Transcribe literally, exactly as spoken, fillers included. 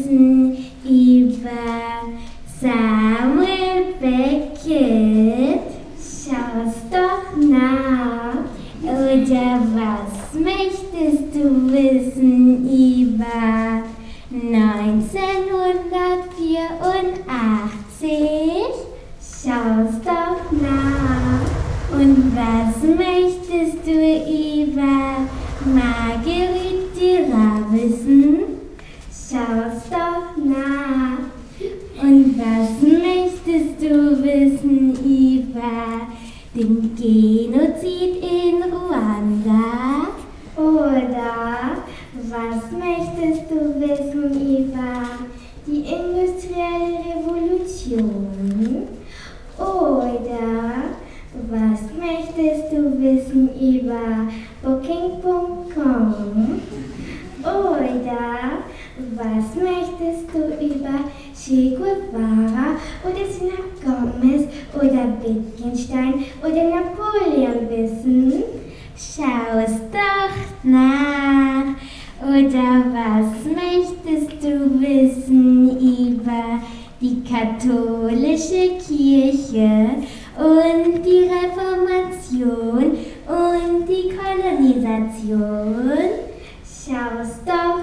wissen über Samuel Beckett? Schau's doch nach. Oder was möchtest du wissen über neunzehnhundertvierundachtzig? Schau's doch nach. Und was möchtest du über Marguerite Duras wissen? Schau's doch nach. Und was möchtest du wissen über den Genozid in Ruanda? Oder was möchtest du wissen über die industrielle Revolution? Oder was möchtest du wissen über Booking Punkt com? Oder was möchtest du über Che Guevara oder Selena Gomez oder Wittgenstein oder Napoleon wissen? Schau es doch nach. Oder was möchtest du wissen über die katholische Kirche und die Reformation und die Kolonisation? Schau's doch